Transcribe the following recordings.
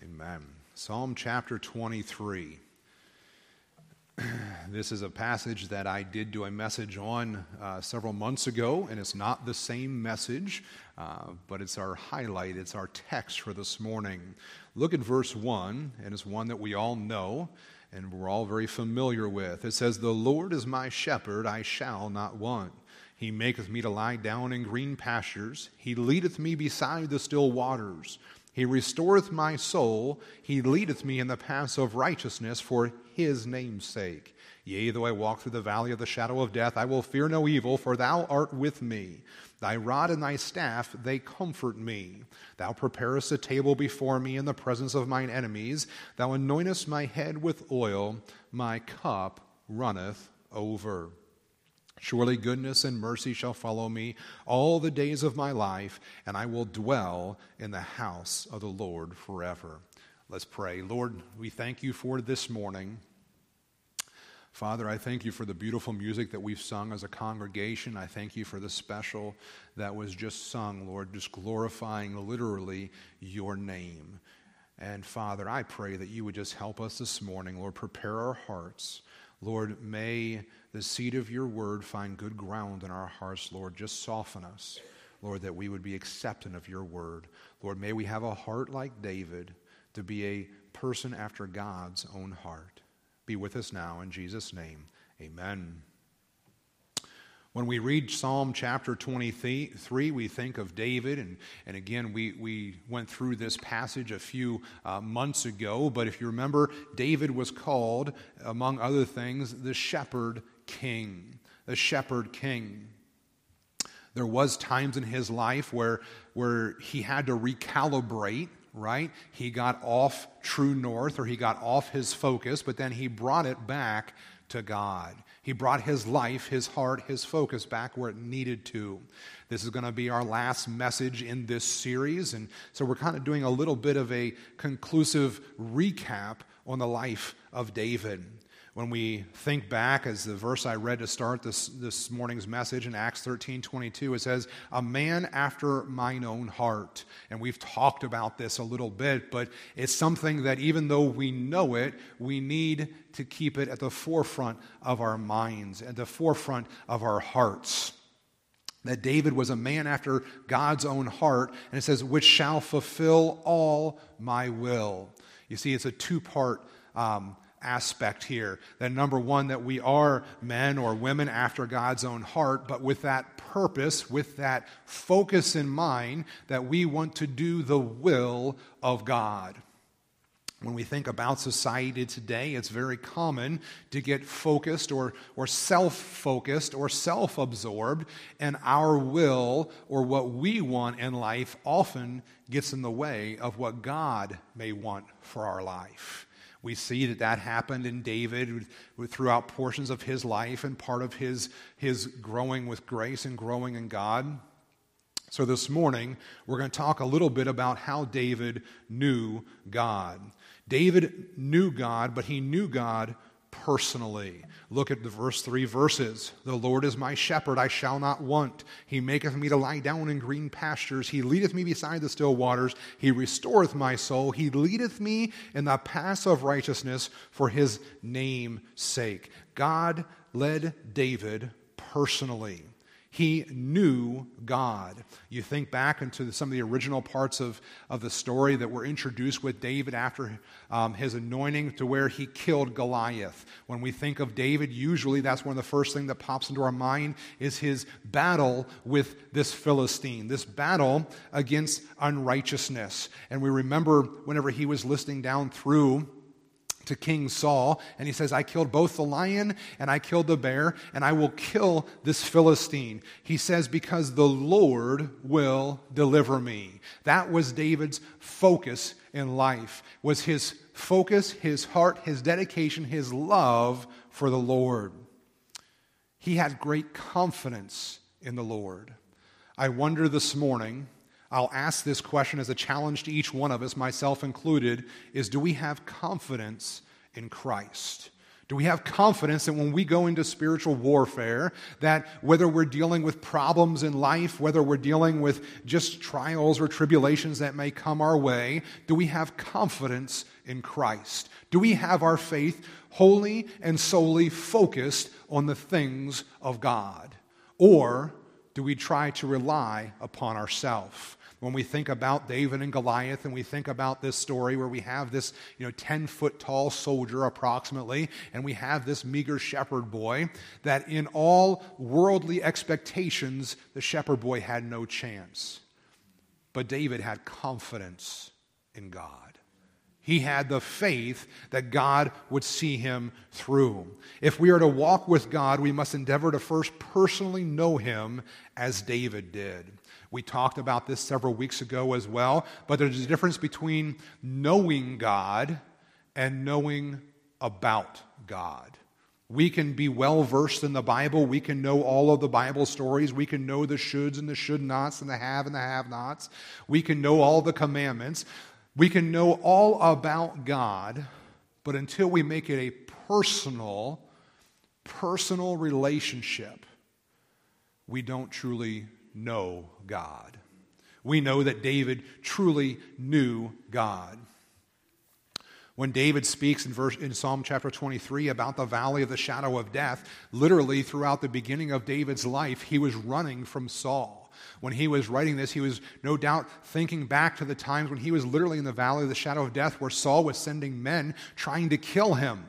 Amen. Psalm chapter 23. This is a passage that I did do a message on several months ago, and it's not the same message, but it's our highlight, it's our text for this morning. Look at verse 1, and it's one that we all know, and we're all very familiar with. It says, "The Lord is my shepherd, I shall not want. He maketh me to lie down in green pastures. He leadeth me beside the still waters. He restoreth my soul. He leadeth me in the paths of righteousness for his name's sake. Yea, though I walk through the valley of the shadow of death, I will fear no evil, for thou art with me. Thy rod and thy staff, they comfort me. Thou preparest a table before me in the presence of mine enemies. Thou anointest my head with oil. My cup runneth over. Surely goodness and mercy shall follow me all the days of my life, and I will dwell in the house of the Lord forever." Let's pray. Lord, we thank you for this morning. Father, I thank you for the beautiful music that we've sung as a congregation. I thank you for the special that was just sung, Lord, just glorifying literally your name. And Father, I pray that you would just help us this morning, Lord, prepare our hearts. Lord, may the seed of your word find good ground in our hearts, Lord. Just soften us, Lord, that we would be acceptant of your word. Lord, may we have a heart like David to be a person after God's own heart. Be with us now in Jesus' name. Amen. When we read Psalm chapter 23, we think of David, and again, we went through this passage a few months ago, but if you remember, David was called, among other things, the shepherd king. The shepherd king. There was times in his life where he had to recalibrate, right? He got off true north, or he got off his focus, but then he brought it back to God. He brought his life, his heart, his focus back where it needed to. This is going to be our last message in this series, and so we're kind of doing a little bit of a conclusive recap on the life of David. When we think back, as the verse I read to start this morning's message in Acts 13:22, it says, "A man after mine own heart." And we've talked about this a little bit, but it's something that even though we know it, we need to keep it at the forefront of our minds, at the forefront of our hearts. That David was a man after God's own heart, and it says, "which shall fulfill all my will." You see, it's a two-part aspect here. That number one, that we are men or women after God's own heart, but with that purpose, with that focus in mind, that we want to do the will of God. When we think about society today, it's very common to get focused or self-focused or self-absorbed, and our will or what we want in life often gets in the way of what God may want for our life. We see that happened in David throughout portions of his life and part of his growing with grace and growing in God. So this morning, we're going to talk a little bit about how David knew God. David knew God, but he knew God personally. Look at the verse 3 verses. "The Lord is my shepherd, I shall not want. He maketh me to lie down in green pastures. He leadeth me beside the still waters. He restoreth my soul. He leadeth me in the paths of righteousness for his name's sake." God led David personally. He knew God. You think back into some of the original parts of the story that were introduced with David after his anointing, to where he killed Goliath. When we think of David, usually that's one of the first things that pops into our mind is his battle with this Philistine, this battle against unrighteousness. And we remember whenever he was listening down through to King Saul, and he says, "I killed both the lion and I killed the bear, and I will kill this Philistine." He says, "because the Lord will deliver me." That was David's focus in life, was his focus, his heart, his dedication, his love for the Lord. He had great confidence in the Lord. I wonder this morning, I'll ask this question as a challenge to each one of us, myself included, is do we have confidence in Christ? Do we have confidence that when we go into spiritual warfare, that whether we're dealing with problems in life, whether we're dealing with just trials or tribulations that may come our way, do we have confidence in Christ? Do we have our faith wholly and solely focused on the things of God? Or do we try to rely upon ourselves? When we think about David and Goliath and we think about this story where we have this 10-foot tall soldier approximately, and we have this meager shepherd boy, that in all worldly expectations, the shepherd boy had no chance. But David had confidence in God. He had the faith that God would see him through. If we are to walk with God, we must endeavor to first personally know him as David did. We talked about this several weeks ago as well, but there's a difference between knowing God and knowing about God. We can be well versed in the Bible. We can know all of the Bible stories. We can know the shoulds and the should-nots and the have-nots. We can know all the commandments. We can know all about God, but until we make it a personal relationship, we don't truly know God. We know that David truly knew God. When David speaks in Psalm chapter 23 about the valley of the shadow of death, literally throughout the beginning of David's life, he was running from Saul. When he was writing this, he was no doubt thinking back to the times when he was literally in the valley of the shadow of death, where Saul was sending men trying to kill him.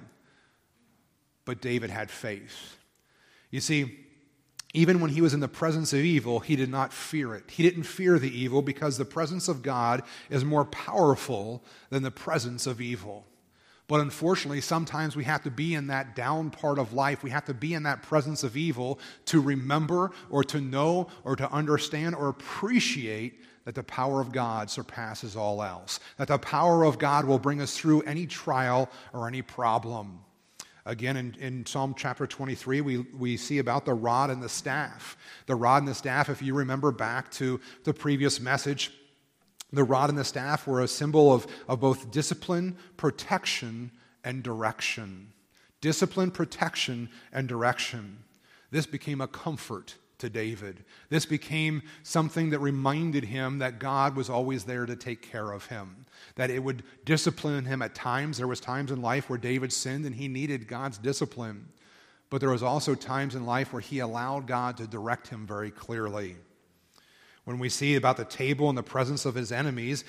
But David had faith. You see, even when he was in the presence of evil, he did not fear it. He didn't fear the evil because the presence of God is more powerful than the presence of evil. But unfortunately, sometimes we have to be in that down part of life. We have to be in that presence of evil to remember or to know or to understand or appreciate that the power of God surpasses all else. That the power of God will bring us through any trial or any problem. Again, in Psalm chapter 23, we see about the rod and the staff. The rod and the staff, if you remember back to the previous message, the rod and the staff were a symbol of both discipline, protection, and direction. Discipline, protection, and direction. This became a comfort to David. This became something that reminded him that God was always there to take care of him. That it would discipline him at times. There was times in life where David sinned and he needed God's discipline. But there was also times in life where he allowed God to direct him very clearly. When we see about the table in the presence of his enemies,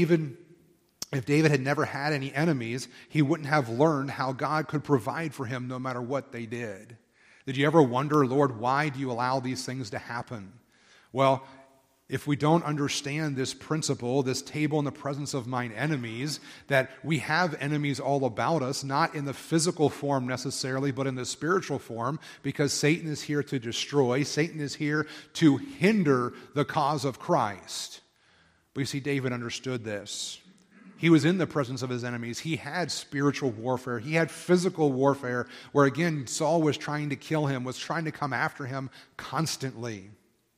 if David had never had any enemies, he wouldn't have learned how God could provide for him no matter what they did. Did you ever wonder, Lord, why do you allow these things to happen? Well, if we don't understand this principle, this table in the presence of mine enemies, that we have enemies all about us, not in the physical form necessarily, but in the spiritual form, because Satan is here to destroy. Satan is here to hinder the cause of Christ. But you see, David understood this. He was in the presence of his enemies. He had spiritual warfare. He had physical warfare, where again, Saul was trying to kill him, was trying to come after him constantly.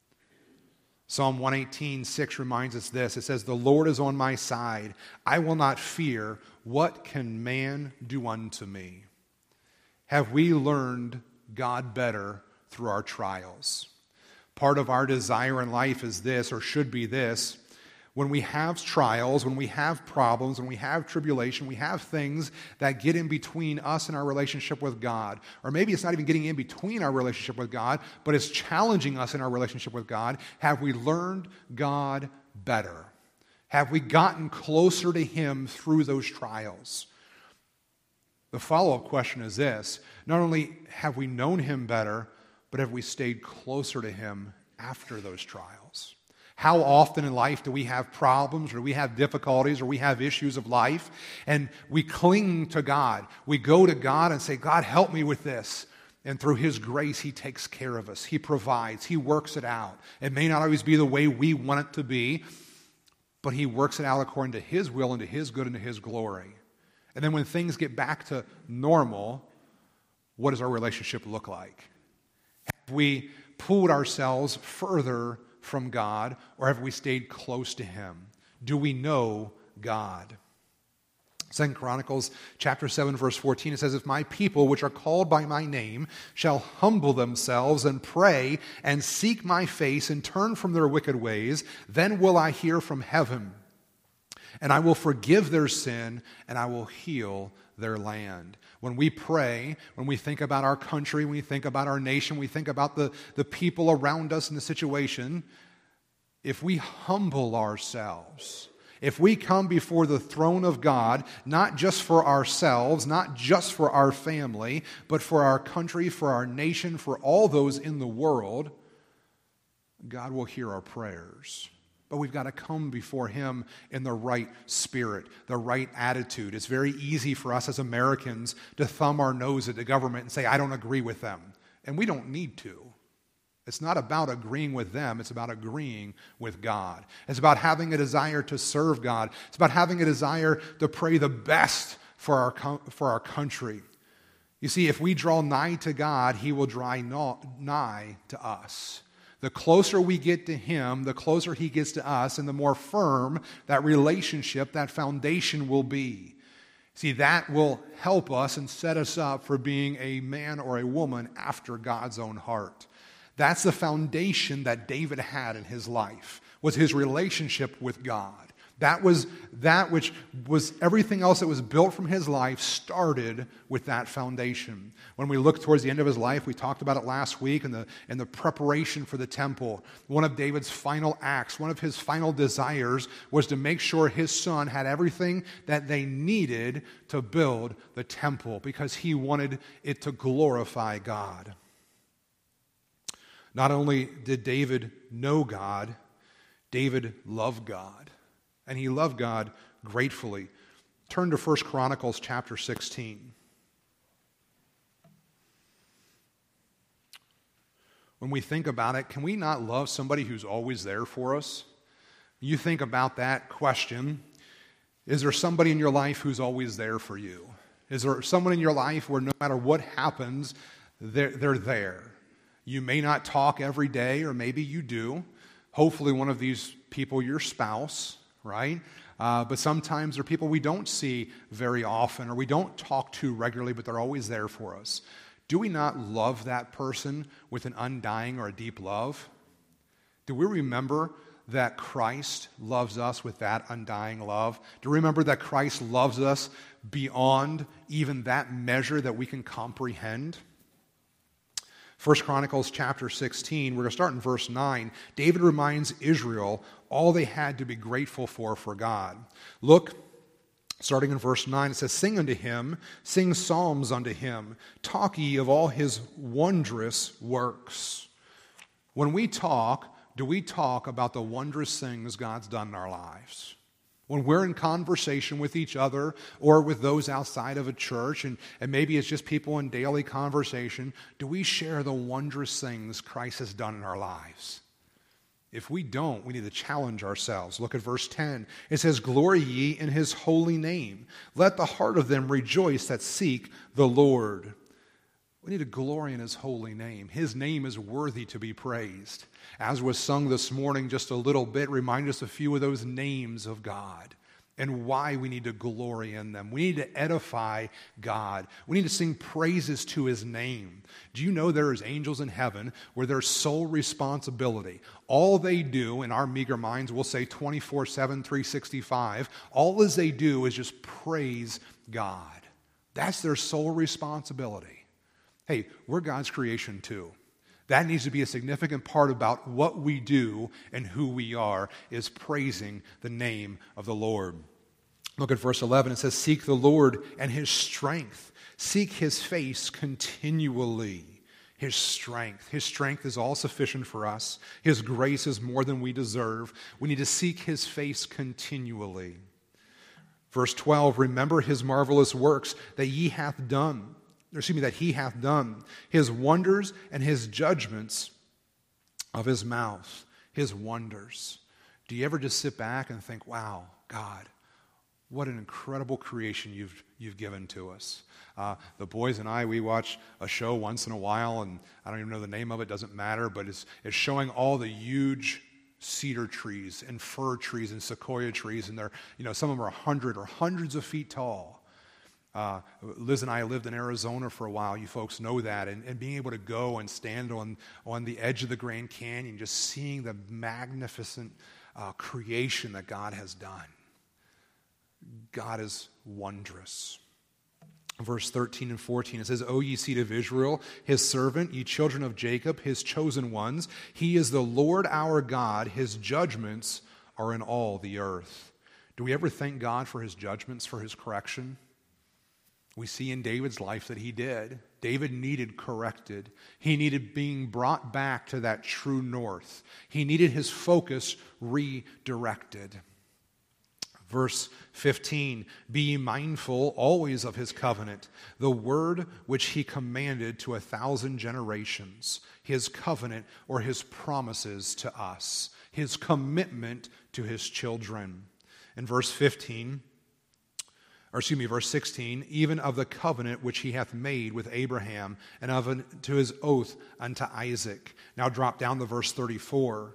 Psalm 118:6 reminds us this. It says, "The Lord is on my side. I will not fear. What can man do unto me?" Have we learned God better through our trials? Part of our desire in life is this, or should be this. When we have trials, when we have problems, when we have tribulation, we have things that get in between us and our relationship with God. Or maybe it's not even getting in between our relationship with God, but it's challenging us in our relationship with God. Have we learned God better? Have we gotten closer to Him through those trials? The follow-up question is this. Not only have we known Him better, but have we stayed closer to Him after those trials? How often in life do we have problems, or we have difficulties, or we have issues of life, and we cling to God? We go to God and say, God, help me with this. And through His grace, He takes care of us. He provides. He works it out. It may not always be the way we want it to be, but He works it out according to His will and to His good and to His glory. And then when things get back to normal, what does our relationship look like? Have we pulled ourselves further from God, or have we stayed close to Him? Do we know God? 2 Chronicles chapter 7, verse 14, it says, if my people, which are called by my name, shall humble themselves and pray and seek my face and turn from their wicked ways, then will I hear from heaven, and I will forgive their sin, and I will heal their land. When we pray, when we think about our country, when we think about our nation, we think about the people around us in the situation, if we humble ourselves, if we come before the throne of God, not just for ourselves, not just for our family, but for our country, for our nation, for all those in the world, God will hear our prayers. But we've got to come before Him in the right spirit, the right attitude. It's very easy for us as Americans to thumb our nose at the government and say, I don't agree with them. And we don't need to. It's not about agreeing with them. It's about agreeing with God. It's about having a desire to serve God. It's about having a desire to pray the best for our country. You see, if we draw nigh to God, He will draw nigh to us. The closer we get to Him, the closer He gets to us, and the more firm that relationship, that foundation will be. See, that will help us and set us up for being a man or a woman after God's own heart. That's the foundation that David had in his life, was his relationship with God. That was that which was everything else that was built from his life started with that foundation. When we look towards the end of his life, we talked about it last week in the preparation for the temple. One of David's final acts, one of his final desires was to make sure his son had everything that they needed to build the temple because he wanted it to glorify God. Not only did David know God, David loved God. And he loved God gratefully. Turn to 1 Chronicles chapter 16. When we think about it, can we not love somebody who's always there for us? You think about that question. Is there somebody in your life who's always there for you? Is there someone in your life where no matter what happens, they're there? You may not talk every day, or maybe you do. Hopefully one of these people, your spouse, right? But sometimes there are people we don't see very often, or we don't talk to regularly, but they're always there for us. Do we not love that person with an undying or a deep love? Do we remember that Christ loves us with that undying love? Do we remember that Christ loves us beyond even that measure that we can comprehend? 1 Chronicles chapter 16, we're going to start in verse 9. David reminds Israel all they had to be grateful for God. Look, starting in verse 9, it says, sing unto him, sing psalms unto him, talk ye of all his wondrous works. When we talk, do we talk about the wondrous things God's done in our lives? When we're in conversation with each other or with those outside of a church, and maybe it's just people in daily conversation, do we share the wondrous things Christ has done in our lives? If we don't, we need to challenge ourselves. Look at verse 10. It says, glory ye in his holy name. Let the heart of them rejoice that seek the Lord. We need to glory in his holy name. His name is worthy to be praised. As was sung this morning just a little bit, remind us a few of those names of God and why we need to glory in them. We need to edify God. We need to sing praises to his name. Do you know there is angels in heaven where their sole responsibility, all they do, in our meager minds, we'll say 24/7, 365, all as they do is just praise God. That's their sole responsibility. Hey, we're God's creation too. That needs to be a significant part about what we do and who we are, is praising the name of the Lord. Look at verse 11. It says, seek the Lord and his strength. Seek his face continually. His strength. His strength is all sufficient for us. His grace is more than we deserve. We need to seek his face continually. Verse 12, remember his marvelous works that he hath done, his wonders and his judgments of his mouth, his wonders. Do you ever just sit back and think, wow, God, what an incredible creation you've given to us. The boys and I, we watch a show once in a while, and I don't even know the name of it, doesn't matter, but it's showing all the huge cedar trees and fir trees and sequoia trees, and they're, some of them are 100 or hundreds of feet tall. Liz and I lived in Arizona for a while. You folks know that. And being able to go and stand on the edge of the Grand Canyon, just seeing the magnificent creation that God has done. God is wondrous. Verse 13 and 14, it says, O ye seed of Israel, his servant, ye children of Jacob, his chosen ones, he is the Lord our God, his judgments are in all the earth. Do we ever thank God for his judgments, for his correction? We see in David's life that he did. David needed corrected. He needed being brought back to that true north. He needed his focus redirected. Verse 15, be ye mindful always of his covenant, the word which he commanded to 1,000 generations, his covenant or his promises to us, his commitment to his children. In verse 16, even of the covenant which he hath made with Abraham, and to his oath unto Isaac. Now drop down to verse 34.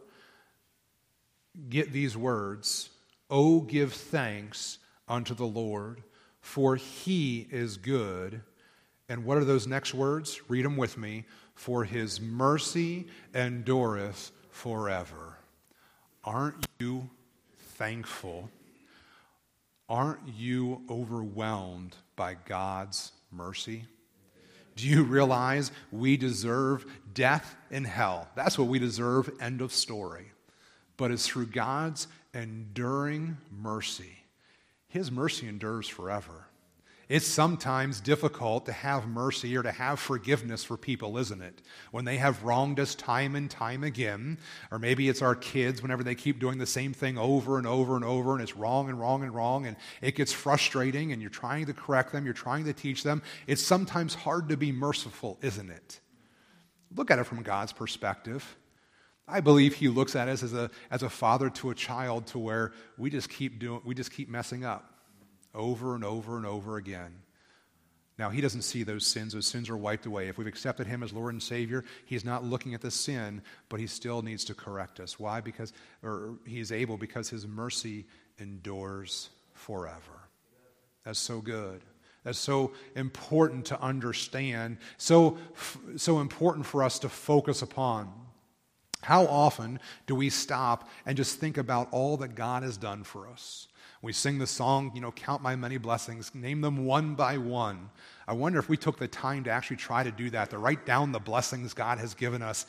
Get these words. O give thanks unto the Lord, for he is good. And what are those next words? Read them with me. For his mercy endureth forever. Aren't you thankful? Aren't you overwhelmed by God's mercy? Do you realize we deserve death and hell? That's what we deserve, end of story. But it's through God's enduring mercy. His mercy endures forever. It's sometimes difficult to have mercy or to have forgiveness for people, isn't it? When they have wronged us time and time again, or maybe it's our kids whenever they keep doing the same thing over and over and over, and it's wrong and wrong and wrong, and it gets frustrating, and you're trying to correct them, you're trying to teach them. It's sometimes hard to be merciful, isn't it? Look at it from God's perspective. I believe he looks at us as a father to a child, to where we just keep messing up over and over and over again. Now, he doesn't see those sins. Those sins are wiped away. If we've accepted him as Lord and Savior, he's not looking at the sin, but he still needs to correct us. Why? Because he's able, because his mercy endures forever. That's so good. That's so important to understand, so important for us to focus upon. How often do we stop and just think about all that God has done for us? We sing the song, count my many blessings, name them one by one. I wonder if we took the time to actually try to do that, to write down the blessings God has given us.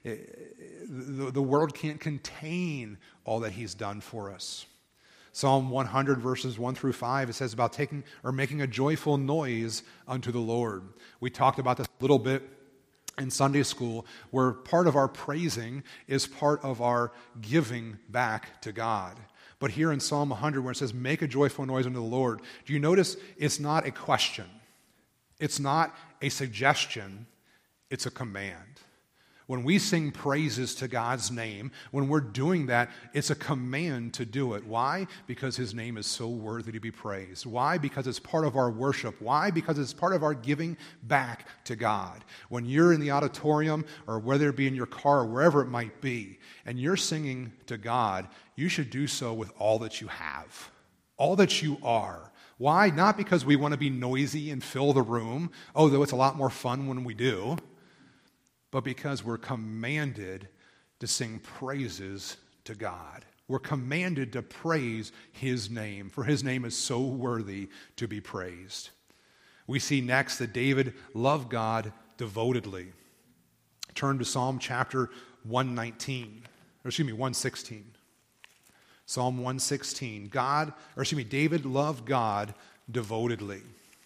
The world can't contain all that he's done for us. Psalm 100, verses 1 through 5, it says about making a joyful noise unto the Lord. We talked about this a little bit in Sunday school, where part of our praising is part of our giving back to God. But here in Psalm 100, where it says, make a joyful noise unto the Lord, do you notice it's not a question? It's not a suggestion. It's a command. When we sing praises to God's name, when we're doing that, it's a command to do it. Why? Because his name is so worthy to be praised. Why? Because it's part of our worship. Why? Because it's part of our giving back to God. When you're in the auditorium, or whether it be in your car, or wherever it might be, and you're singing to God, you should do so with all that you have, all that you are. Why? Not because we want to be noisy and fill the room, although it's a lot more fun when we do, but because we're commanded to sing praises to God. We're commanded to praise his name, for his name is so worthy to be praised. We see next that David loved God devotedly. Turn to Psalm chapter 116. Psalm 116. David loved God devotedly.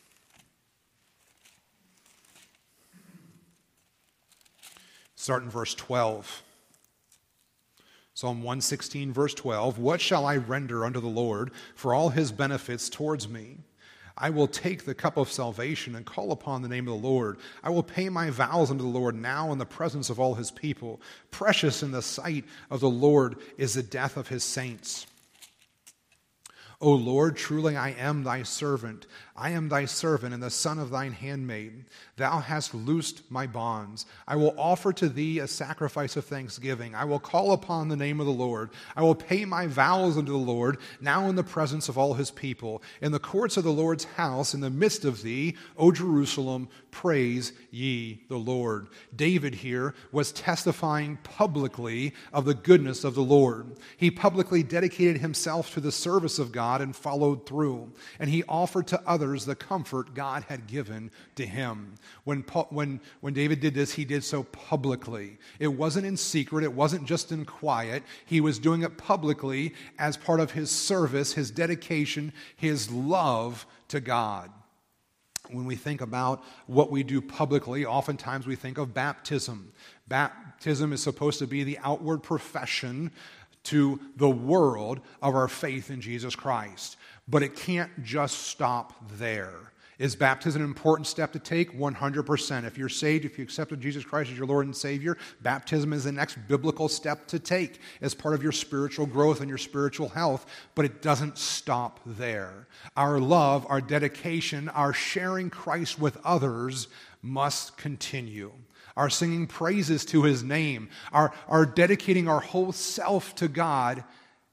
Start in verse 12. Psalm 116, verse 12. What shall I render unto the Lord for all his benefits towards me? I will take the cup of salvation and call upon the name of the Lord. I will pay my vows unto the Lord now in the presence of all his people. Precious in the sight of the Lord is the death of his saints. O Lord, truly I am thy servant. I am thy servant and the son of thine handmaid. Thou hast loosed my bonds. I will offer to thee a sacrifice of thanksgiving. I will call upon the name of the Lord. I will pay my vows unto the Lord, now in the presence of all his people. In the courts of the Lord's house, in the midst of thee, O Jerusalem, praise ye the Lord. David here was testifying publicly of the goodness of the Lord. He publicly dedicated himself to the service of God and followed through. And he offered to others the comfort God had given to him. When David did this, he did so publicly. It wasn't in secret. It wasn't just in quiet. He was doing it publicly as part of his service, his dedication, his love to God. When we think about what we do publicly, oftentimes we think of baptism. Baptism is supposed to be the outward profession to the world of our faith in Jesus Christ. But it can't just stop there. Is baptism an important step to take? 100%. If you're saved, if you accepted Jesus Christ as your Lord and Savior, baptism is the next biblical step to take as part of your spiritual growth and your spiritual health. But it doesn't stop there. Our love, our dedication, our sharing Christ with others must continue. Our singing praises to his name, our dedicating our whole self to God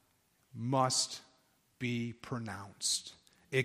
must be pronounced. We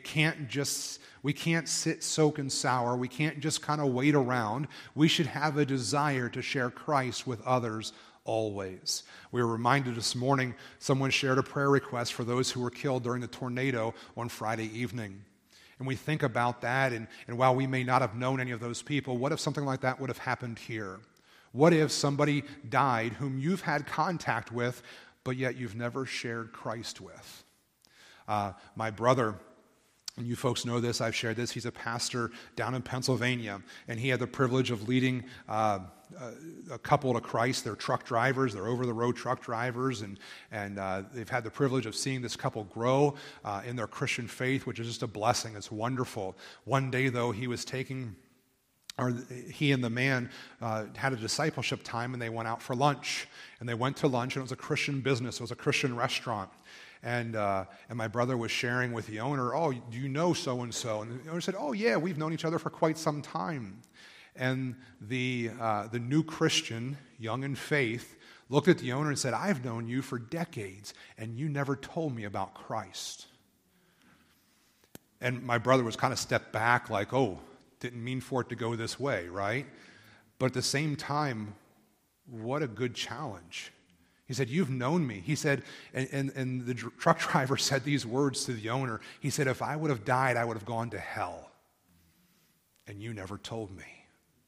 can't sit, soak, and sour. We can't just kind of wait around. We should have a desire to share Christ with others always. We were reminded this morning, someone shared a prayer request for those who were killed during the tornado on Friday evening. And we think about that, and while we may not have known any of those people, what if something like that would have happened here? What if somebody died whom you've had contact with, but yet you've never shared Christ with? My brother, and you folks know this, I've shared this, he's a pastor down in Pennsylvania, and he had the privilege of leading a couple to Christ. They're truck drivers, they're over-the-road truck drivers, and they've had the privilege of seeing this couple grow in their Christian faith, which is just a blessing. It's wonderful. One day, though, he and the man had a discipleship time, and they went out for lunch. And they went to lunch, and it was a Christian business. It was a Christian restaurant. And my brother was sharing with the owner, "Oh, do you know so-and-so?" And the owner said, "Oh, yeah, we've known each other for quite some time." And the new Christian, young in faith, looked at the owner and said, "I've known you for decades, and you never told me about Christ." And my brother was kind of stepped back like, "Oh, didn't mean for it to go this way," right? But at the same time, what a good challenge. He said, "You've known me." He said, and the truck driver said these words to the owner. He said, "If I would have died, I would have gone to hell. And you never told me."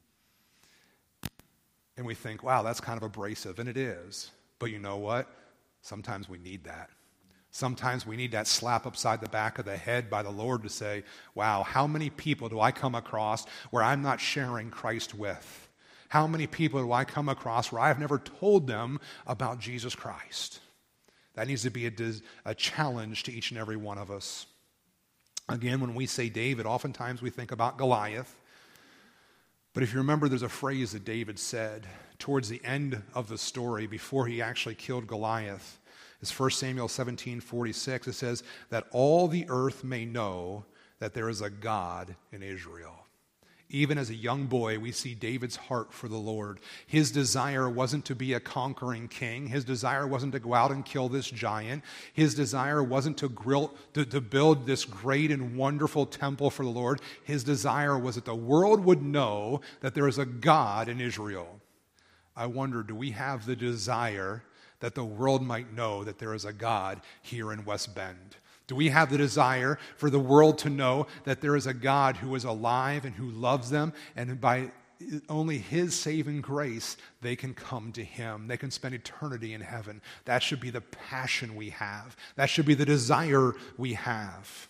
And we think, wow, that's kind of abrasive, and it is. But you know what? Sometimes we need that. Sometimes we need that slap upside the back of the head by the Lord to say, wow, how many people do I come across where I'm not sharing Christ with? How many people do I come across where I've never told them about Jesus Christ? That needs to be a challenge to each and every one of us. Again, when we say David, oftentimes we think about Goliath. But if you remember, there's a phrase that David said towards the end of the story before he actually killed Goliath. It's 1 Samuel 17:46. It says that all the earth may know that there is a God in Israel. Even as a young boy, we see David's heart for the Lord. His desire wasn't to be a conquering king. His desire wasn't to go out and kill this giant. His desire wasn't to build this great and wonderful temple for the Lord. His desire was that the world would know that there is a God in Israel. I wonder, do we have the desire that the world might know that there is a God here in West Bend? Do we have the desire for the world to know that there is a God who is alive and who loves them, and by only his saving grace, they can come to him. They can spend eternity in heaven. That should be the passion we have. That should be the desire we have.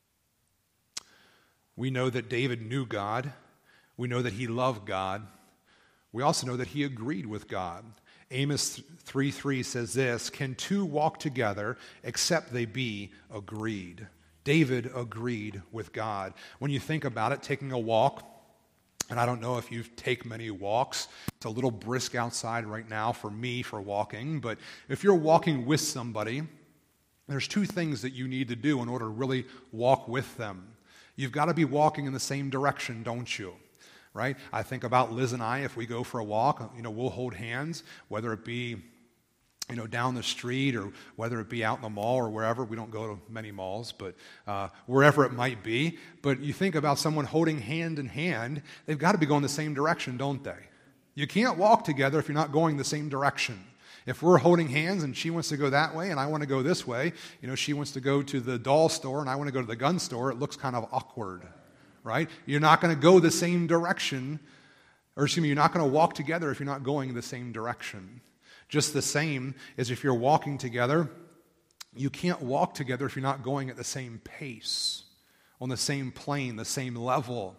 We know that David knew God. We know that he loved God. We also know that he agreed with God. Amos 3:3 says this, "Can two walk together except they be agreed?" David agreed with God. When you think about it, taking a walk, and I don't know if you take many walks. It's a little brisk outside right now for me for walking, but if you're walking with somebody, there's two things that you need to do in order to really walk with them. You've got to be walking in the same direction, don't you? Right? I think about Liz and I, if we go for a walk, we'll hold hands, whether it be, down the street or whether it be out in the mall or wherever. We don't go to many malls, but wherever it might be. But you think about someone holding hand in hand, they've got to be going the same direction, don't they? You can't walk together if you're not going the same direction. If we're holding hands and she wants to go that way and I want to go this way, she wants to go to the doll store and I want to go to the gun store, it looks kind of awkward, right? You're not going to go the same direction, you're not going to walk together if you're not going the same direction. Just the same as if you're walking together, you can't walk together if you're not going at the same pace, on the same plane, the same level.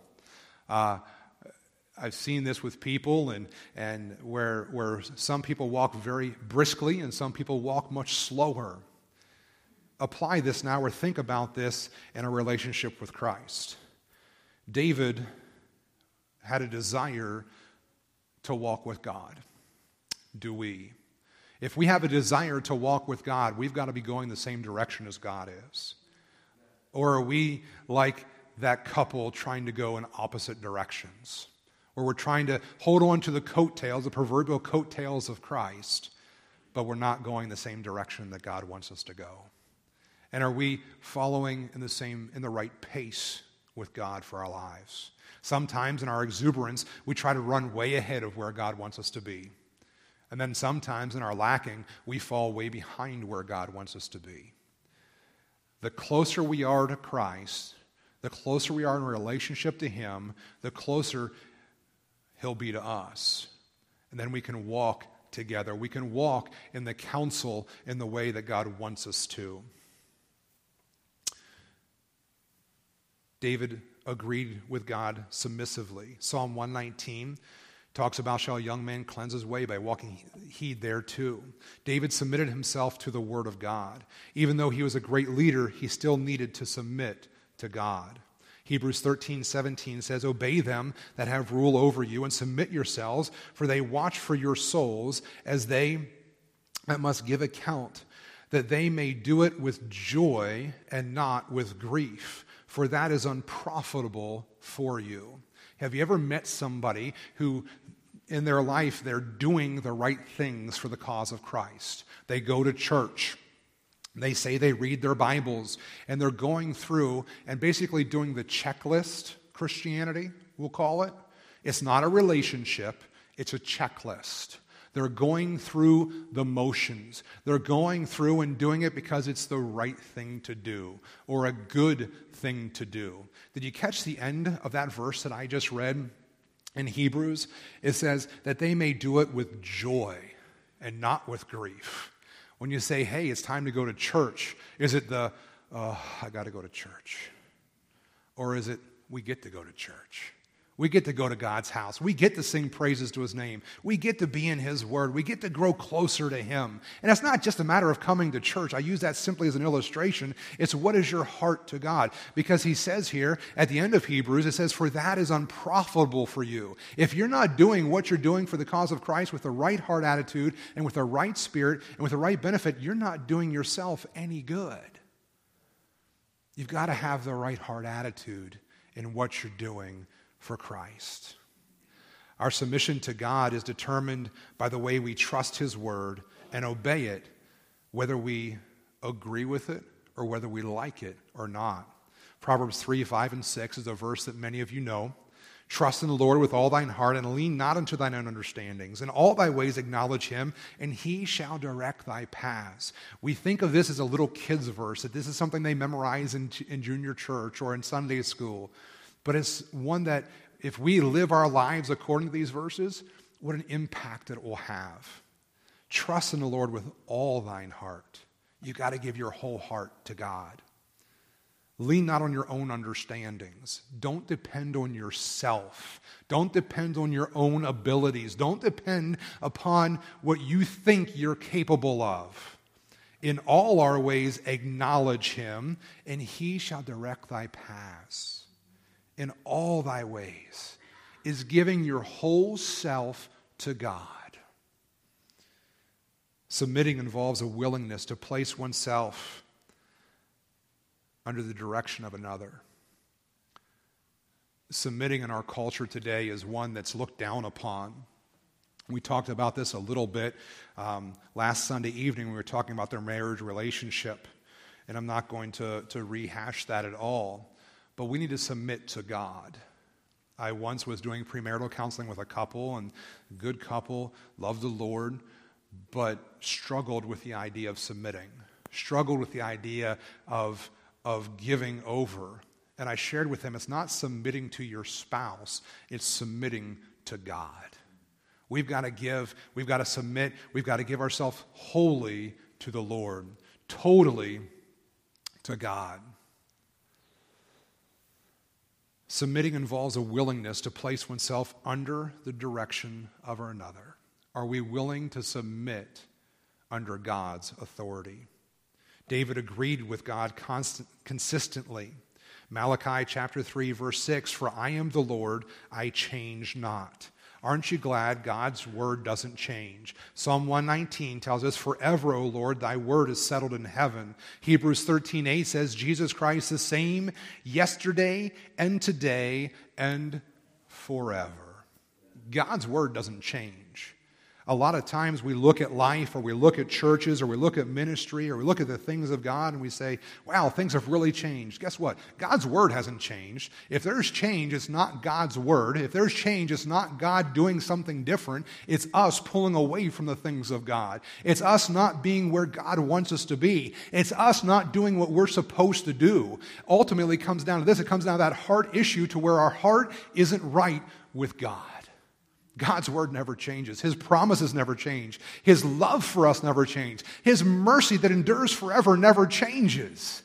I've seen this with people and where some people walk very briskly and some people walk much slower. Apply this now or think about this in a relationship with Christ. David had a desire to walk with God. Do we? If we have a desire to walk with God, we've got to be going the same direction as God is. Or are we like that couple trying to go in opposite directions? Or we're trying to hold on to the coattails, the proverbial coattails of Christ, but we're not going the same direction that God wants us to go. And are we following in the right pace with God for our lives? Sometimes in our exuberance, we try to run way ahead of where God wants us to be. And then sometimes in our lacking, we fall way behind where God wants us to be. The closer we are to Christ, the closer we are in relationship to Him, the closer He'll be to us. And then we can walk together. We can walk in the counsel in the way that God wants us to. David agreed with God submissively. Psalm 119 talks about, shall a young man cleanse his way by walking heed thereto. David submitted himself to the word of God. Even though he was a great leader, he still needed to submit to God. Hebrews 13:17 says, obey them that have rule over you and submit yourselves, for they watch for your souls as they that must give account, that they may do it with joy and not with grief, for that is unprofitable for you. Have you ever met somebody who in their life they're doing the right things for the cause of Christ? They go to church. They say they read their Bibles, and they're going through and basically doing the checklist Christianity, we'll call it. It's not a relationship, it's a checklist. They're going through the motions. They're going through and doing it because it's the right thing to do or a good thing to do. Did you catch the end of that verse that I just read in Hebrews? It says that they may do it with joy and not with grief. When you say, hey, it's time to go to church, is it I got to go to church? Or is it, we get to go to church? We get to go to God's house. We get to sing praises to His name. We get to be in His Word. We get to grow closer to Him. And it's not just a matter of coming to church. I use that simply as an illustration. It's what is your heart to God? Because He says here at the end of Hebrews, it says, for that is unprofitable for you. If you're not doing what you're doing for the cause of Christ with the right heart attitude and with the right spirit and with the right benefit, you're not doing yourself any good. You've got to have the right heart attitude in what you're doing for Christ. Our submission to God is determined by the way we trust His Word and obey it, whether we agree with it or whether we like it or not. Proverbs 3, 5, and 6 is a verse that many of you know. Trust in the Lord with all thine heart and lean not unto thine own understandings. In all thy ways acknowledge Him, and He shall direct thy paths. We think of this as a little kid's verse, that this is something they memorize in junior church or in Sunday school. But it's one that if we live our lives according to these verses, what an impact it will have. Trust in the Lord with all thine heart. You got to give your whole heart to God. Lean not on your own understandings. Don't depend on yourself. Don't depend on your own abilities. Don't depend upon what you think you're capable of. In all our ways acknowledge Him, and He shall direct thy paths. In all thy ways is giving your whole self to God. Submitting involves a willingness to place oneself under the direction of another. Submitting in our culture today is one that's looked down upon. We talked about this a little bit last Sunday evening. We were talking about their marriage relationship, and I'm not going to rehash that at all. But we need to submit to God. I once was doing premarital counseling with a couple, and a good couple, loved the Lord, but struggled with the idea of submitting, struggled with the idea of giving over. And I shared with them, it's not submitting to your spouse, it's submitting to God. We've got to give, we've got to submit, we've got to give ourselves wholly to the Lord, totally to God. Submitting involves a willingness to place oneself under the direction of another. Are we willing to submit under God's authority? David agreed with God consistently. Malachi chapter 3, verse 6, "For I am the Lord, I change not." Aren't you glad God's word doesn't change? Psalm 119 tells us, "Forever, O Lord, thy word is settled in heaven." Hebrews 13:8 says, "Jesus Christ the same yesterday and today and forever." God's word doesn't change. A lot of times we look at life, or we look at churches, or we look at ministry, or we look at the things of God, and we say, wow, things have really changed. Guess what? God's word hasn't changed. If there's change, it's not God's word. If there's change, it's not God doing something different. It's us pulling away from the things of God. It's us not being where God wants us to be. It's us not doing what we're supposed to do. Ultimately, it comes down to this. It comes down to that heart issue, to where our heart isn't right with God. God's word never changes. His promises never change. His love for us never changes. His mercy that endures forever never changes.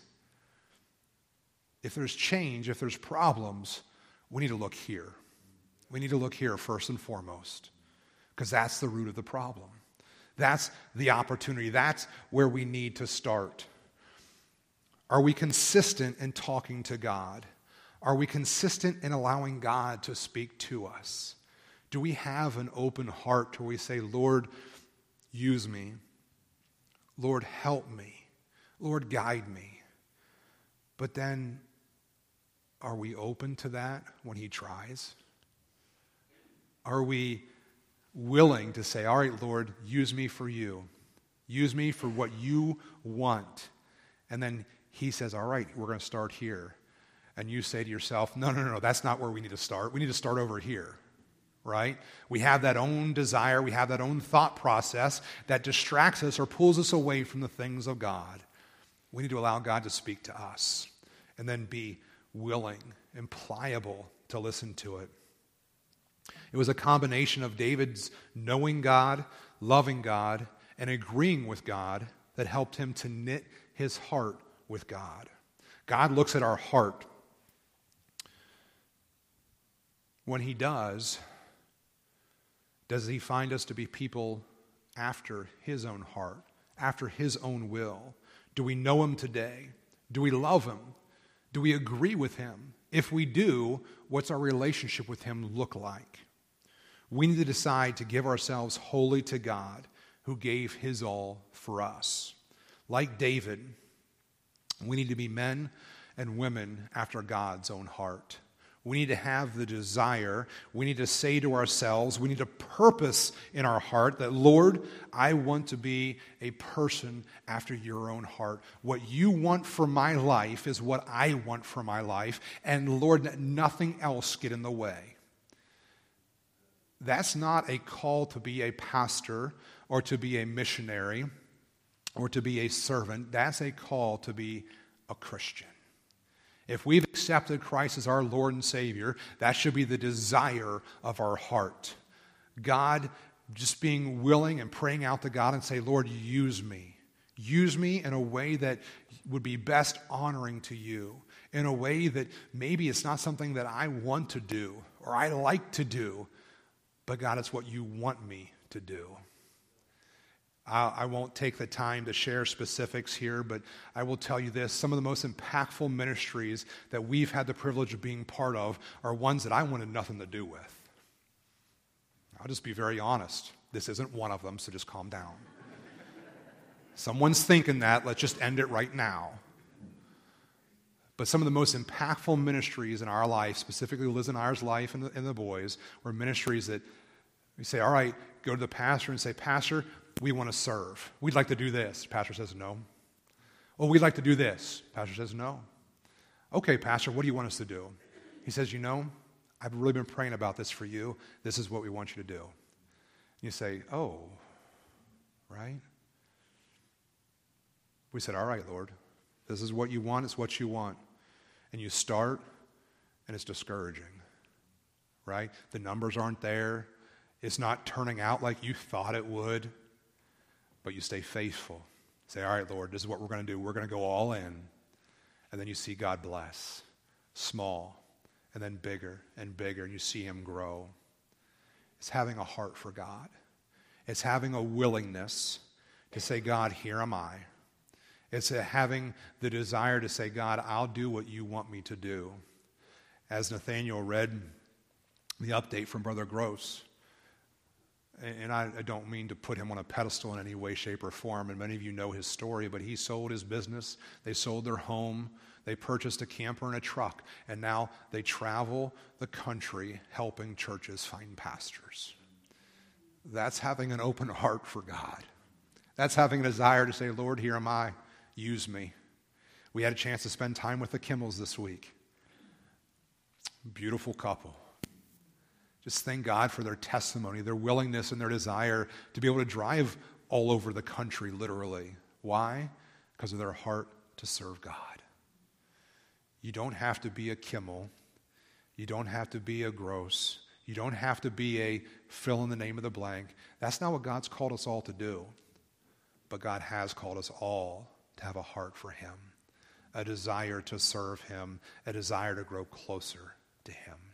If there's change, if there's problems, we need to look here. We need to look here first and foremost, because that's the root of the problem. That's the opportunity. That's where we need to start. Are we consistent in talking to God? Are we consistent in allowing God to speak to us? Do we have an open heart where we say, Lord, use me. Lord, help me. Lord, guide me. But then, are we open to that when he tries? Are we willing to say, all right, Lord, use me for you. Use me for what you want. And then he says, all right, we're going to start here. And you say to yourself, no, that's not where we need to start. We need to start over here. Right? We have that own desire, we have that own thought process that distracts us or pulls us away from the things of God. We need to allow God to speak to us and then be willing and pliable to listen to it. It was a combination of David's knowing God, loving God, and agreeing with God that helped him to knit his heart with God. God looks at our heart. When he does he find us to be people after his own heart, after his own will? Do we know him today? Do we love him? Do we agree with him? If we do, what's our relationship with him look like? We need to decide to give ourselves wholly to God, who gave his all for us. Like David, we need to be men and women after God's own heart. We need to have the desire. We need to say to ourselves, we need a purpose in our heart that, Lord, I want to be a person after your own heart. What you want for my life is what I want for my life. And Lord, let nothing else get in the way. That's not a call to be a pastor or to be a missionary or to be a servant. That's a call to be a Christian. If we've accepted Christ as our Lord and Savior, that should be the desire of our heart. God, just being willing and praying out to God and say, Lord, use me. Use me in a way that would be best honoring to you, in a way that maybe it's not something that I want to do or I like to do, but God, it's what you want me to do. I won't take the time to share specifics here, but I will tell you this. Some of the most impactful ministries that we've had the privilege of being part of are ones that I wanted nothing to do with. I'll just be very honest. This isn't one of them, so just calm down. Someone's thinking that. Let's just end it right now. But some of the most impactful ministries in our life, specifically Liz and I's life and the boys, were ministries that we say, all right, go to the pastor and say, Pastor, we want to serve. We'd like to do this. Pastor says no. Oh, we'd like to do this. Pastor says no. Okay, Pastor, what do you want us to do? He says, I've really been praying about this for you. This is what we want you to do. You say, oh, right? We said, all right, Lord, this is what you want. It's what you want. And you start, and it's discouraging, right? The numbers aren't there. It's not turning out like you thought it would, but you stay faithful. Say, all right, Lord, this is what we're going to do. We're going to go all in. And then you see God bless, small, and then bigger and bigger, and you see him grow. It's having a heart for God. It's having a willingness to say, God, here am I. It's having the desire to say, God, I'll do what you want me to do. As Nathaniel read the update from Brother Gross, and I don't mean to put him on a pedestal in any way, shape, or form, and many of you know his story, but he sold his business, they sold their home, they purchased a camper and a truck, and now they travel the country helping churches find pastors. That's having an open heart for God. That's having a desire to say, Lord, here am I. Use me. We had a chance to spend time with the Kimmels this week. Beautiful couple. Just thank God for their testimony, their willingness and their desire to be able to drive all over the country, literally. Why? Because of their heart to serve God. You don't have to be a Kimmel. You don't have to be a Gross. You don't have to be a fill in the name of the blank. That's not what God's called us all to do. But God has called us all to have a heart for him, a desire to serve him, a desire to grow closer to him.